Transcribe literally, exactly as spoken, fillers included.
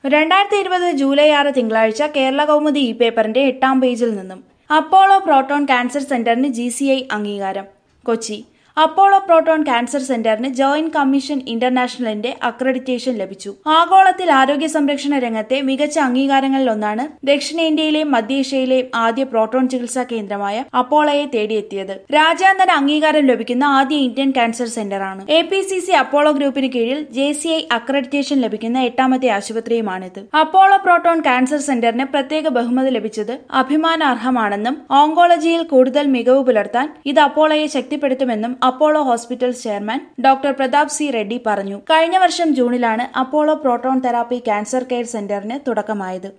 രണ്ടായിരത്തി ഇരുപത് ജൂലൈ ആറ് തിങ്കളാഴ്ച കേരള കൗമുദി ഇ പേപ്പറിന്റെ എട്ടാം പേജിൽ നിന്നും അപ്പോളോ പ്രോട്ടോൺ ക്യാൻസർ സെന്ററിന് ജി സി ഐ അംഗീകാരം. കൊച്ചി അപ്പോളോ പ്രോട്ടോൺ ക്യാൻസർ സെന്ററിന് ജോയിന്റ് കമ്മീഷൻ ഇന്റർനാഷണലിന്റെ അക്രഡിറ്റേഷൻ ലഭിച്ചു. ആഗോളത്തിൽ ആരോഗ്യ സംരക്ഷണ രംഗത്തെ മികച്ച അംഗീകാരങ്ങളിലൊന്നാണ് ദക്ഷിണേന്ത്യയിലെയും മധ്യേഷ്യയിലെയും ആദ്യ പ്രോട്ടോൺ ചികിത്സാ കേന്ദ്രമായ അപ്പോളോയെ തേടിയെത്തിയത്. രാജ്യാന്തര അംഗീകാരം ലഭിക്കുന്ന ആദ്യ ഇന്ത്യൻ ക്യാൻസർ സെന്ററാണ്. A P C C Apollo ഗ്രൂപ്പിന് കീഴിൽ ജെ സി ഐ അക്രഡിറ്റേഷൻ ലഭിക്കുന്ന എട്ടാമത്തെ ആശുപത്രിയുമാണിത്. അപ്പോളോ പ്രോട്ടോൺ ക്യാൻസർ സെന്ററിന് പ്രത്യേക ബഹുമതി ലഭിച്ചത് അഭിമാനാർഹമാണെന്നും ഓങ്കോളജിയിൽ കൂടുതൽ മികവ് പുലർത്താൻ ഇത് അപ്പോളോയെ ശക്തിപ്പെടുത്തുമെന്നും Apollo hospitals chairman doctor Pratap C Reddy പറഞ്ഞു. കഴിഞ്ഞ വർഷം ജൂണിലാണ് Apollo proton therapy cancer care സെന്ററിന് തുടക്കമായത്.